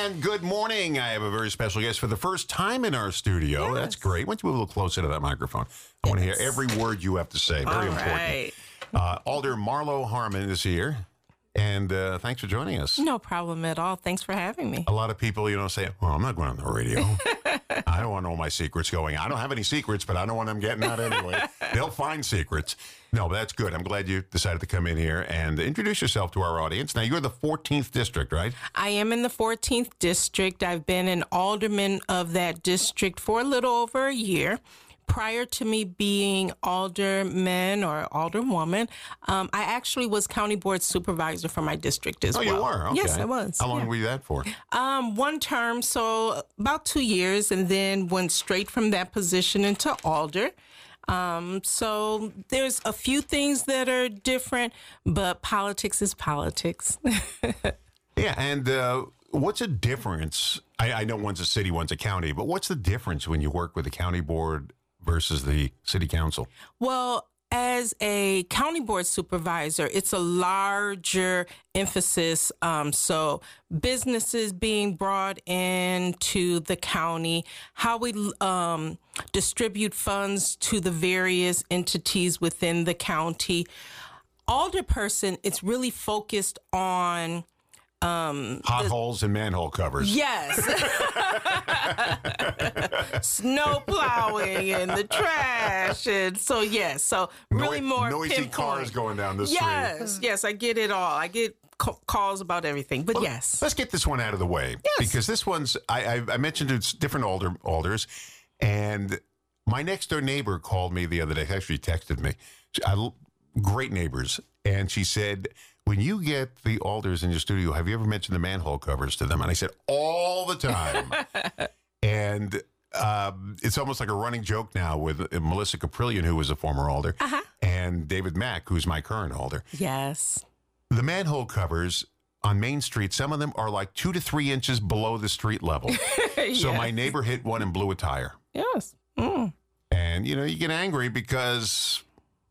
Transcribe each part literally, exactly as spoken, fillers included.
And good morning. I have a very special guest for the first time in our studio. Yes. That's great. Why don't you move a little closer to that microphone? I want to hear Yes. every word you have to say. Very All important. right. Uh, Alder Marlo Harmon is here. And uh, thanks for joining us. No problem at all. Thanks for having me. A lot of people, you know, say, well, I'm not going on the radio. I don't want to know my secrets going. I don't have any secrets, but I don't want them getting out anyway. They'll find secrets. No, but that's good. I'm glad you decided to come in here and introduce yourself to our audience. Now, you're the fourteenth district, right? I am in the fourteenth district. I've been an alderman of that district for a little over a year. Prior to me being alderman or alderwoman, um, I actually was county board supervisor for my district as Oh, well. you were? Okay. Yes, I was. How long yeah. were you that for? Um, one term, so about two years, and then went straight from that position into alder. Um, so there's a few things that are different, but politics is politics. Yeah, and uh, what's a difference? I, I know one's a city, one's a county, but what's the difference when you work with the county board versus the city council? Well, as a county board supervisor, it's a larger emphasis. Um, so businesses being brought into the county, how we um, distribute funds to the various entities within the county. Alderperson, it's really focused on Um, Potholes and manhole covers. Yes. Snow plowing and the trash. And so, yes. So, really Noi- more noisy pinpoint. cars going down the street. Yes. Yes. I get it all. I get ca- calls about everything. But yes. Let's get this one out of the way. Yes. Because this one's, I, I, I mentioned it's different alder, alders, and my next door neighbor called me the other day, actually texted me. She- I, great neighbors. And she said, when you get the alders in your studio, have you ever mentioned the manhole covers to them? And I said, all the time. And um, it's almost like a running joke now with uh, Melissa Caprillion, who was a former alder, Uh-huh. and David Mack, who's my current alder. Yes. The manhole covers on Main Street, some of them are like two to three inches below the street level. So Yes. my neighbor hit one and blew a tire. Yes. Mm. And, you know, you get angry because...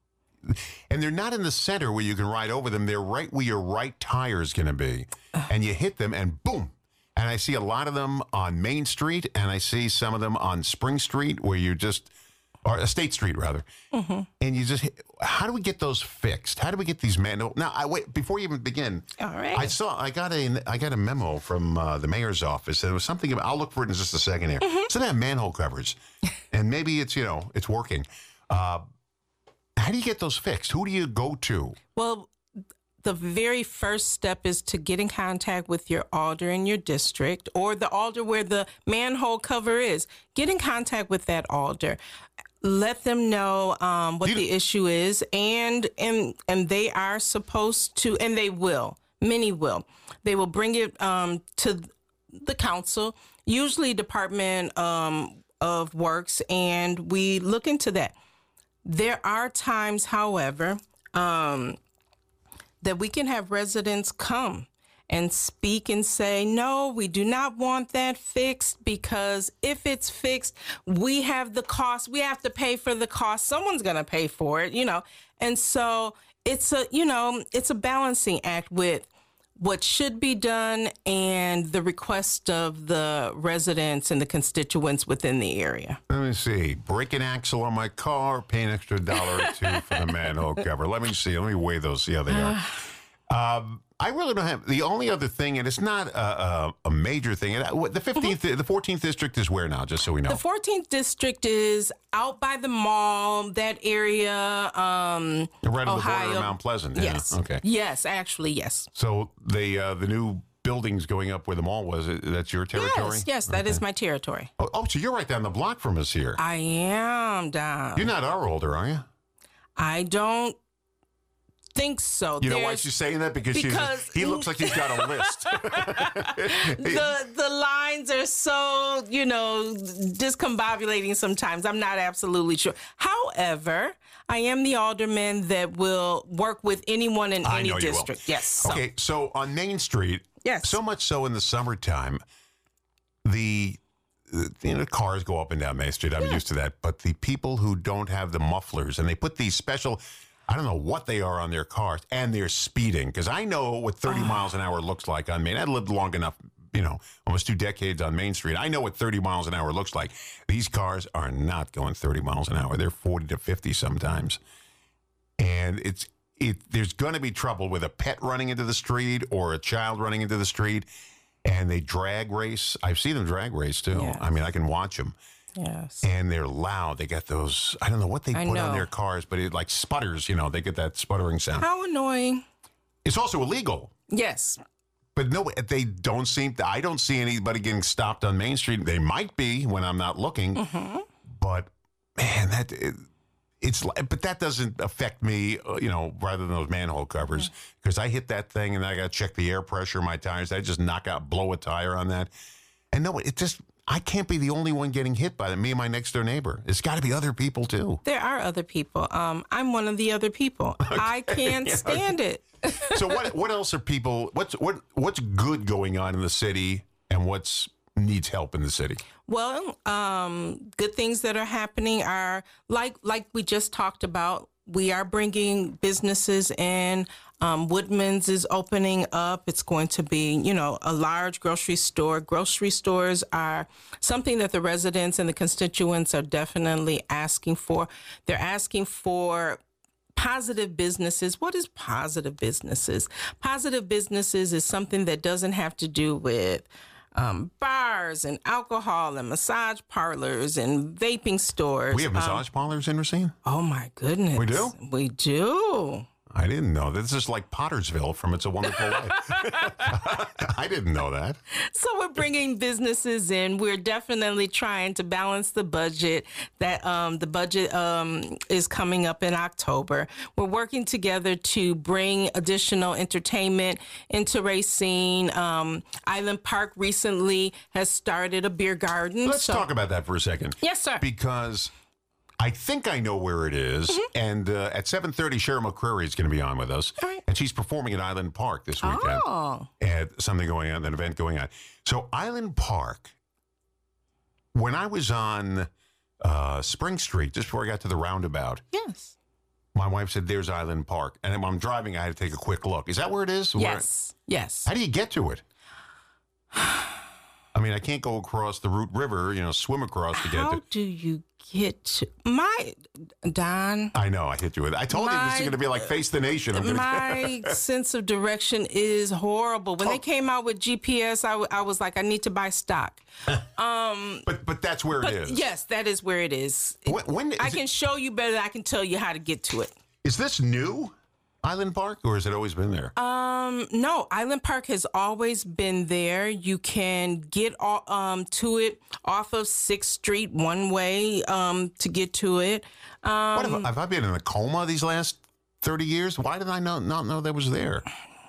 And they're not in the center where you can ride over them. They're right where your right tire is going to be. And you hit them and boom. And I see a lot of them on Main Street, and I see some of them on Spring Street where you just, or State Street rather. Mm-hmm. And you just, hit, how do we get those fixed? How do we get these manhole? Now, I wait, before you even begin. All right. I saw, I got a, I got a memo from uh, the mayor's office. There was something about, I'll look for it in just a second here. Mm-hmm. So they have manhole covers. And maybe it's, you know, it's working. Uh, How do you get those fixed? Who do you go to? Well, the very first step is to get in contact with your alder in your district or the alder where the manhole cover is. Get in contact with that alder. Let them know um, what You- the issue is, and and and they are supposed to, and they will. Many will. They will bring it um, to the council, usually Department um, of Works, and we look into that. There are times, however, um, that we can have residents come and speak and say, no, we do not want that fixed because if it's fixed, we have the cost. We have to pay for the cost. Someone's going to pay for it, you know. And so it's a, you know, it's a balancing act with what should be done and the request of the residents and the constituents within the area. Let me see. Break an axle on my car, pay an extra dollar or two for the manhole cover. Let me see. Let me weigh those. Yeah, they are. Um, I really don't have the only other thing, and it's not a, a, a major thing. And I- the fifteenth, the fourteenth district is where now? Just so we know. The fourteenth district is out by the mall, that area, um, right on the Ohio. border of Mount Pleasant. Yeah. Yes. Okay. Yes, actually, yes. So the uh, the new buildings going up where the mall was. uh, That's your territory. Yes, yes, that is my territory. Oh, oh, so you're right down the block from us here. I am down. You're not our older, are you? I don't think so. You know why There's- she's saying that? Because, Because- she's, he looks like he's got a list. the the lines are so, you know, discombobulating sometimes. I'm not absolutely sure. However, I am the alderman that will work with anyone in I any know you will. district. Yes. so- Okay, so on Main Street, Yes. so much so in the summertime, the uh, you know cars go up and down Main Street. I'm used to that, but the people who don't have the mufflers and they put these special. I don't know what they are on their cars, and they're speeding because I know what thirty miles an hour looks like on Main. I lived long enough you know, almost two decades on Main Street. I know what thirty miles an hour looks like. These cars are not going thirty miles an hour. They're forty to fifty sometimes. And it's it. There's going to be trouble with a pet running into the street or a child running into the street. And they drag race. I've seen them drag race, too. Yes. I mean, I can watch them. Yes. And they're loud. They got those, I don't know what they I put know. on their cars, but it like sputters, you know, they get that sputtering sound. How annoying. It's also illegal. Yes. But no, they don't seem, to, I don't see anybody getting stopped on Main Street. They might be when I'm not looking. Mm-hmm. But, man, that it, it's, but that doesn't affect me, uh, you know, rather than those manhole covers. Because I hit that thing and I got to check the air pressure of my tires. I just knock out, blow a tire on that. And no, it just, I can't be the only one getting hit by it. Me and my next door neighbor. It's got to be other people, too. There are other people. Um, I'm one of the other people. Okay. I can't Yeah, stand okay. it. So what what else are people, what's what what's good going on in the city and what's needs help in the city? Well, um, good things that are happening are like like we just talked about. We are bringing businesses in. Um, Woodman's is opening up. It's going to be, you know, a large grocery store. Grocery stores are something that the residents and the constituents are definitely asking for. They're asking for positive businesses. What is positive businesses? Positive businesses is something that doesn't have to do with um, bars and alcohol and massage parlors and vaping stores. We have massage um, parlors in Racine? Oh, my goodness. We do? We do. I didn't know. This is like Pottersville from It's a Wonderful Life. I didn't know that. So we're bringing businesses in. We're definitely trying to balance the budget. That um, the budget um, is coming up in October. We're working together to bring additional entertainment into Racine. Um, Island Park recently has started a beer garden. Let's so- talk about that for a second. Yes, sir. Because I think I know where it is. Mm-hmm. And uh, at seven thirty, Cheryl McCreary is going to be on with us. All right. And she's performing at Island Park this weekend. Oh. At something going on, an event going on. So Island Park, when I was on uh, Spring Street, just before I got to the roundabout, Yes. my wife said, there's Island Park. And when I'm driving, I had to take a quick look. Is that where it is? Yes. Where, yes. How do you get to it? I mean, I can't go across the Root River, you know, swim across to get How to do you get to my Don? I know, I hit you with it. I told my, you this is going to be like Face the Nation. I'm my sense of direction is horrible. When oh. they came out with G P S, I, w- I was like, I need to buy stock. Um, but but that's where but it is. Yes, that is where it is. When, when is I it, can show you better than I can tell you how to get to it. Is this new, Island Park, or has it always been there? Um, no, Island Park has always been there. You can get all, um, to it off of sixth Street one way um, to get to it. Um, what have, have I been in a coma these last thirty years? Why did I not, not know that was there?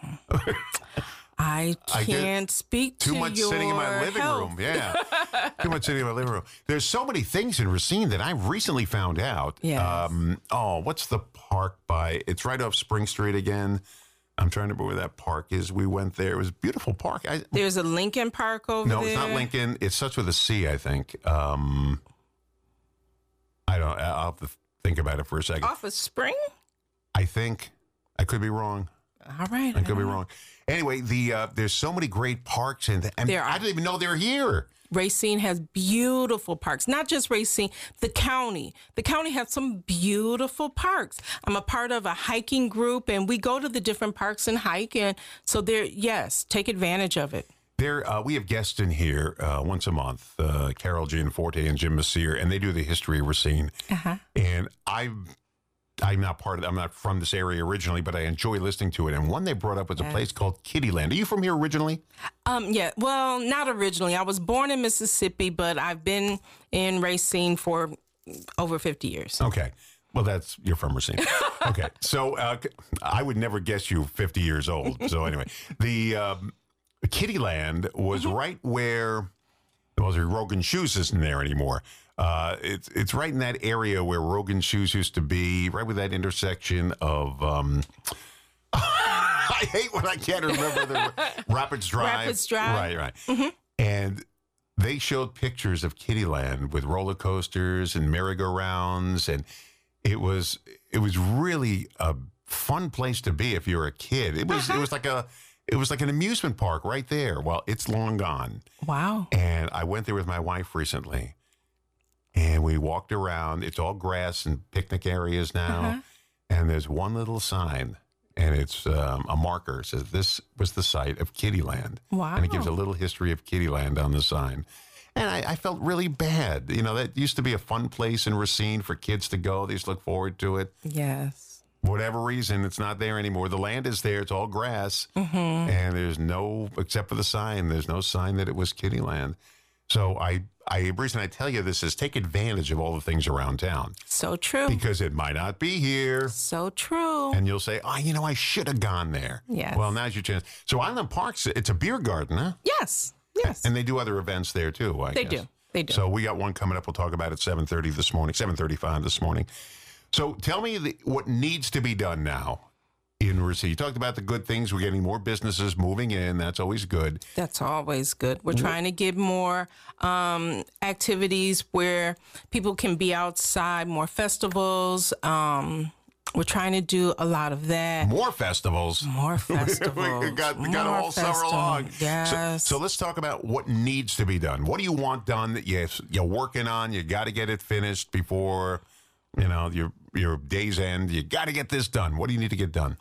I can't I speak too to much your sitting in my living health. room. Yeah, too much sitting in my living room. There's so many things in Racine that I recently found out. Yes. Um, oh, what's the park by? It's right off Spring Street again. I'm trying to remember where that park is. We went there. It was a beautiful park. I, There's a Lincoln Park over no, there. it's not Lincoln. It starts with a C, I think. Um, I don't. I'll have to think about it for a second. Off of Spring? I think I could be wrong. All right. I could be wrong. Anyway, the uh, there's so many great parks, and, and There are. I didn't even know they're here. Racine has beautiful parks, not just Racine, the county. The county has some beautiful parks. I'm a part of a hiking group, and we go to the different parks and hike. And so there, yes, take advantage of it. There, uh, we have guests in here uh, once a month, uh, Carol Gianforte and Jim Messier, and they do the history of Racine. Uh-huh. And I've I'm not part of. I'm not from this area originally, but I enjoy listening to it. And one they brought up was a place called Kittyland. Are you from here originally? Um, yeah. Well, not originally. I was born in Mississippi, but I've been in Racine for over fifty years. Okay. Well, that's you're from Racine. Okay. So uh, I would never guess you fifty years old. So anyway, the um, Kittyland was mm-hmm. right where well, Rogan Shoes isn't there anymore. Uh, it's it's right in that area where Rogan Shoes used to be, right with that intersection of. Um, I hate when I can't remember the Rapids Drive. Rapids Drive. Right, right. Mm-hmm. And they showed pictures of Kittyland with roller coasters and merry-go-rounds, and it was it was really a fun place to be if you're a kid. It was uh-huh. it was like a. it was like an amusement park right there. Well, it's long gone. Wow. And I went there with my wife recently, and we walked around. It's all grass and picnic areas now. Uh-huh. And there's one little sign, and it's um, a marker. It says, this was the site of Kittyland. Wow. And it gives a little history of Kittyland on the sign. And I, I felt really bad. You know, that used to be a fun place in Racine for kids to go. They used to look forward to it. Yes. Whatever reason, it's not there anymore. The land is there. It's all grass. Mm-hmm. And there's no, except for the sign, there's no sign that it was Kittyland. So I, I, the reason I tell you this is take advantage of all the things around town. So true. Because it might not be here. So true. And you'll say, oh, you know, I should have gone there. Yes. Well, now's your chance. So Island Park's, it's a beer garden, huh? Yes. Yes. And they do other events there, too, I They guess. do. They do. So we got one coming up. We'll talk about it seven thirty this morning, seven thirty-five this morning. So tell me the, what needs to be done now in Racine. You talked about the good things. We're getting more businesses moving in. That's always good. That's always good. We're trying to get more um, activities where people can be outside, more festivals. Um, we're trying to do a lot of that. More festivals. More festivals. we got, we got More all summer festivals. long. Yes. So, so let's talk about what needs to be done. What do you want done that you, you're working on? You got to get it finished before, you know, your your day's end. You got to get this done. What do you need to get done?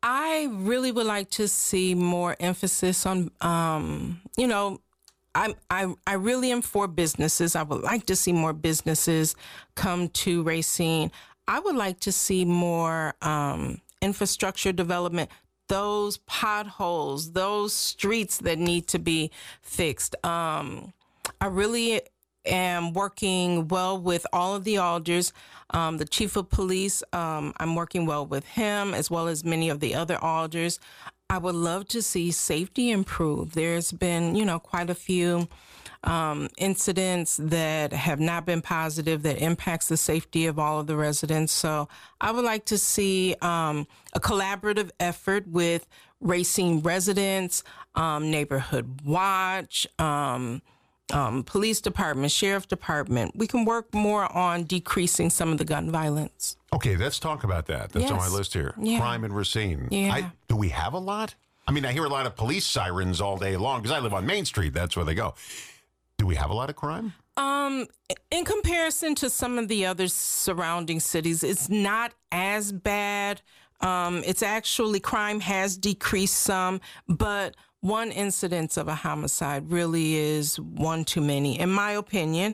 I really would like to see more emphasis on, um, you know, I, I I really am for businesses. I would like to see more businesses come to Racine. I would like to see more um, infrastructure development, those potholes, those streets that need to be fixed. Um, I really am working well with all of the alders. Um, the chief of police, um, I'm working well with him as well as many of the other alders. I would love to see safety improve. There's been, you know, quite a few um, incidents that have not been positive that impacts the safety of all of the residents. So I would like to see um, a collaborative effort with Racine residents, um, Neighborhood Watch, um, um, police department, sheriff department. We can work more on decreasing some of the gun violence. Okay, let's talk about that. That's on my Yes. list here. Yeah. Crime in Racine. Yeah. I, do we have a lot? I mean, I hear a lot of police sirens all day long because I live on Main Street. That's where they go. Do we have a lot of crime? Um, in comparison to some of the other surrounding cities, it's not as bad. Um, it's actually, crime has decreased some, but one incidence of a homicide really is one too many, in my opinion.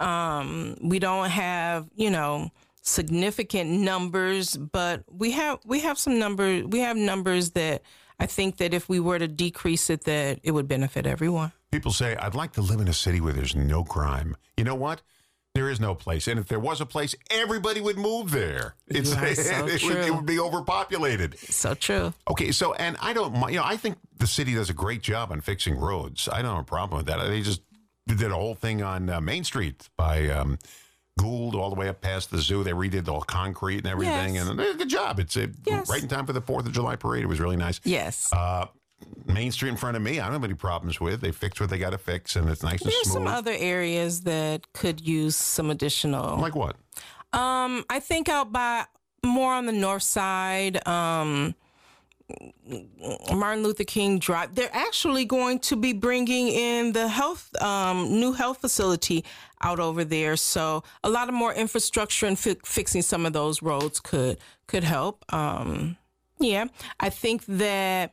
Um, we don't have, you know, significant numbers, but we have we have some numbers. We have numbers that I think that if we were to decrease it, that it would benefit everyone. People say, I'd like to live in a city where there's no crime. You know what? There is no place. And if there was a place, everybody would move there. It's, You are so it, would, it true. would be overpopulated. So true. Okay, so, and I don't, mi- you know, I think the city does a great job on fixing roads. I don't have a problem with that. They just did a whole thing on uh, Main Street by um, Gould all the way up past the zoo. They redid all concrete and everything. Yes. And they did a good job. It's uh, Yes. right in time for the fourth of July parade. It was really nice. Yes. Uh, Main Street in front of me, I don't have any problems with. They fixed what they got to fix, and it's nice and There's smooth. some other areas that could use some additional. Like what? Um, I think out by more on the north side, um, Martin Luther King Drive. They're actually going to be bringing in the health, um, new health facility out over there. So a lot of more infrastructure and fi- fixing some of those roads could could help. Um, yeah, I think that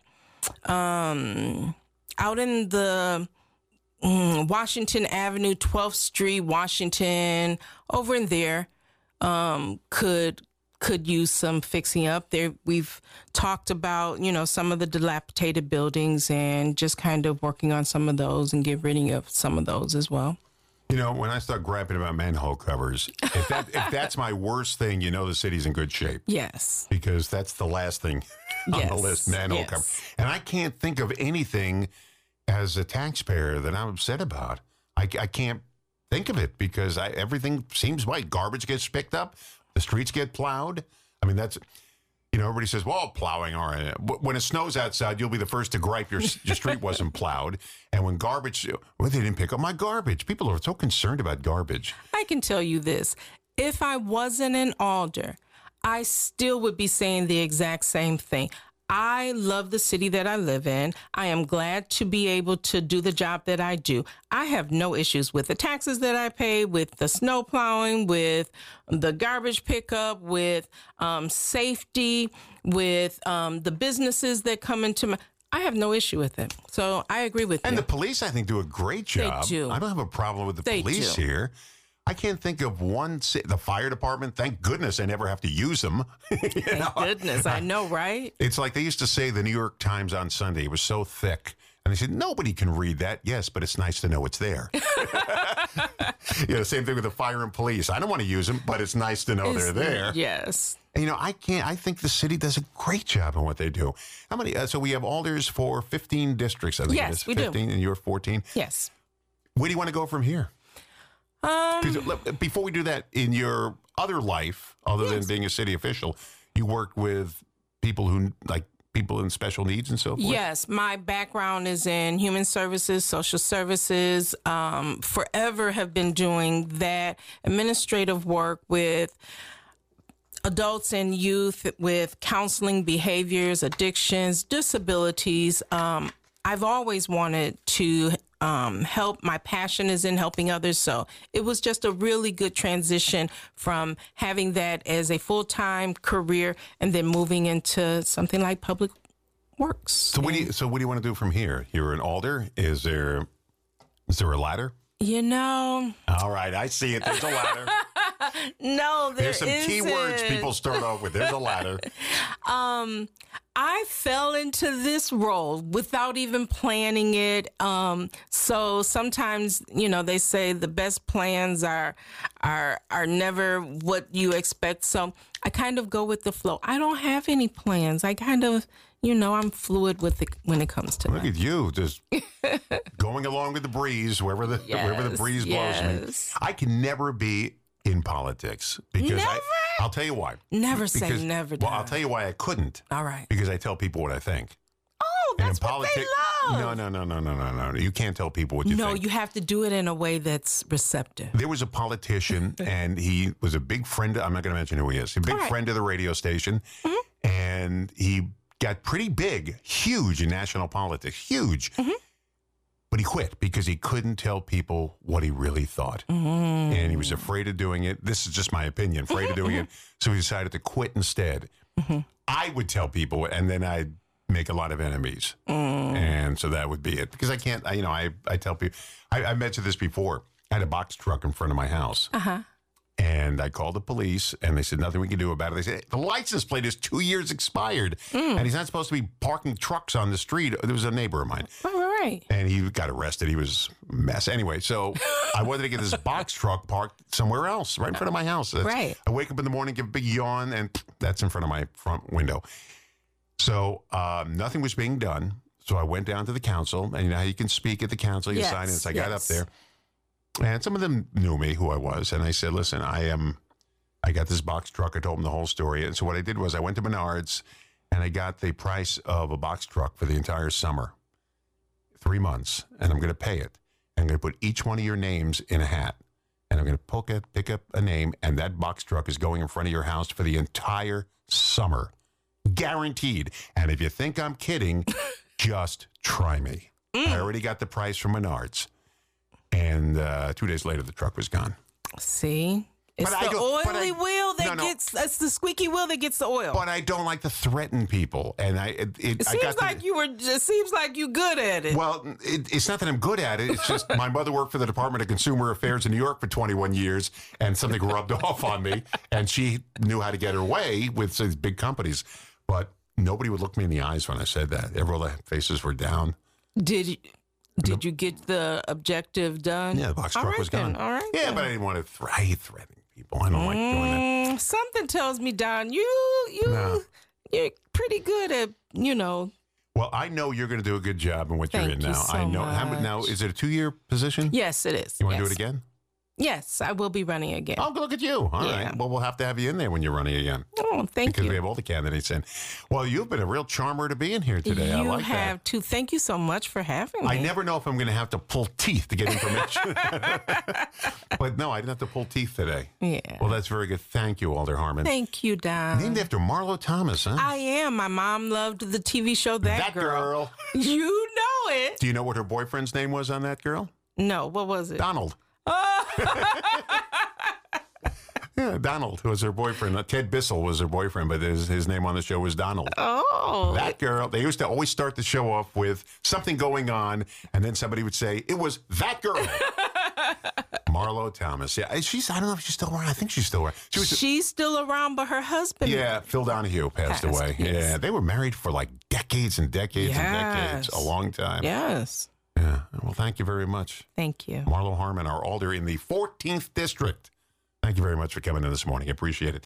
um, out in the mm, Washington Avenue, twelfth Street, Washington, over in there, um, could could use some fixing up. There, we've talked about, you know, some of the dilapidated buildings and just kind of working on some of those and get rid of some of those as well. You know, when I start griping about manhole covers, if that if that's my worst thing, you know the city's in good shape. Yes. Because that's the last thing on Yes. the list, manhole Yes. cover. And I can't think of anything as a taxpayer that I'm upset about. I, I can't think of it because I, everything seems right. Garbage gets picked up. The streets get plowed. I mean, that's, you know, everybody says, well, plowing, all right. But when it snows outside, you'll be the first to gripe your, your street wasn't plowed. And when garbage, well, they didn't pick up my garbage. People are so concerned about garbage. I can tell you this. If I wasn't an alder, I still would be saying the exact same thing. I love the city that I live in. I am glad to be able to do the job that I do. I have no issues with the taxes that I pay, with the snow plowing, with the garbage pickup, with um, safety, with um, the businesses that come into my... I have no issue with it. So I agree with And you. the police, I think, do a great job. They do. I don't have a problem with the They police do. here. I can't think of one. ci- The fire department, thank goodness I never have to use them. You Thank know? goodness. I know, right? It's like they used to say the New York Times on Sunday. It was so thick. And they said, nobody can read that. Yes, but it's nice to know it's there. You know, same thing with the fire and police. I don't want to use them, but it's nice to know they're there. Yes. And, you know, I can't, I think the city does a great job in what they do. How many, uh, so we have alders for fifteen districts, I think Yes, it is. we do. fifteen, and you're fourteen. Yes. Where do you want to go from here? Um, 'Cause, look, before we do that, in your other life, other than Yes. being a city official, you worked with people who, like, people in special needs and so forth? Yes, my background is in human services, social services. Um, forever have been doing that administrative work with adults and youth with counseling, behaviors, addictions, disabilities. Um, I've always wanted to um, help. My passion is in helping others. So it was just a really good transition from having that as a full-time career and then moving into something like public works. So what do you, so what do you want to do from here? You're an alder. Is there, is there a ladder? You know, All right, I see it. There's a ladder. no, there There's some key words isn't. people start off with. There's a ladder. Um, I fell into this role without even planning it. Um, so sometimes, you know, they say the best plans are are are never what you expect. So I kind of go with the flow. I don't have any plans. I kind of, you know, I'm fluid with it when it comes to Look that. at you, just going along with the breeze, wherever the wherever the Yes, breeze blows me. yes. I can never be in politics because I, Never? I'll tell you why. Never say Because- never. Well, I'll Don. tell you why I couldn't. All right. Because I tell people what I think. Oh, And in that's what they love. No, no, no, no, no, no, no. You can't tell people what you No, think. you have to do it in a way that's receptive. There was a politician, and he was a big friend. I'm not going to mention who he is. A big All right. friend of the radio station, and he got pretty big, huge in national politics, huge. But he quit because he couldn't tell people what he really thought, and he was afraid of doing it. This is just my opinion, afraid of doing it. So he decided to quit instead. I would tell people, and then I'd make a lot of enemies. And so that would be it. Because I can't, I, you know, I, I tell people, I, I mentioned this before. I had a box truck in front of my house. Uh-huh. And I called the police, and they said, nothing we can do about it. They said, the license plate is two years expired. And he's not supposed to be parking trucks on the street. There was a neighbor of mine. All right. And he got arrested. He was a mess. Anyway, so I wanted to get this box truck parked somewhere else, right in front of my house. That's- Right. I wake up in the morning, give a big yawn, and that's in front of my front window. So um, nothing was being done. So I went down to the council, and you know how you can speak at the council, you Yes, sign in. So I got up yes. there, and some of them knew me, who I was, and I said, listen, I am, I got this box truck. I told them the whole story. And so what I did was I went to Menards, and I got the price of a box truck for the entire summer, three months, and I'm going to pay it. I'm going to put each one of your names in a hat, and I'm going to pick up, pick up a name, and that box truck is going in front of your house for the entire summer. Guaranteed. And if you think I'm kidding, just try me. I already got the price from Menards. And uh, two days later, the truck was gone. See? It's But I the don't- but oily I- wheel that no, no. gets, that's the squeaky wheel that gets the oil. But I don't like to threaten people. And I, it, it, it I seems got to- like you were, it seems like you good at it. Well, it, it's not that I'm good at it. It's just my mother worked for the Department of Consumer Affairs in New York for twenty-one years, and something rubbed off on me, and she knew how to get her way with these big companies. But nobody would look me in the eyes when I said that. All the faces were down. Did you, did you get the objective done? Yeah, the box All truck right was then, gone. All right. Yeah, then. but I didn't want to th- I hate threatening people. I don't like doing that. Mm, something tells me, Don, you, you, No. you're pretty good at, you know. Well, I know you're going to do a good job in what you're Thank in you now. so I know. How, many- now, much. is it a two-year position? Yes, it is. You want to yes. do it again? Yes, I will be running again. Oh, look at you. All Yeah. right. Well, we'll have to have you in there when you're running again. Well, Oh, thank because you. we have all the candidates in. Well, you've been a real charmer to be in here today. I You like have that. too. Thank you so much for having me. I never know if I'm going to have to pull teeth to get information. But no, I didn't have to pull teeth today. Yeah. Well, that's very good. Thank you, Alder Harmon. Thank you, Don. Named after Marlo Thomas, huh? I am. My mom loved the T V show That, That girl. You know it. Do you know what her boyfriend's name was on that girl? No, what was it? Donald. Yeah, Donald was her boyfriend. Uh, Ted Bissell was her boyfriend, but his, his name on the show was Donald. Oh. That girl, they used to always start the show off with something going on, and then somebody would say, it was that girl. Marlo Thomas. Yeah, she's, I don't know if she's still around. I think she's still around. She was, She's still around, but her husband. yeah, Phil Donahue passed, Passed, away. yes. Yeah, they were married for like decades and decades and decades. Yes. A long time. Yes. Yeah. Well, thank you very much. Thank you. Marlo Harmon, our alder in the fourteenth District. Thank you very much for coming in this morning. I appreciate it.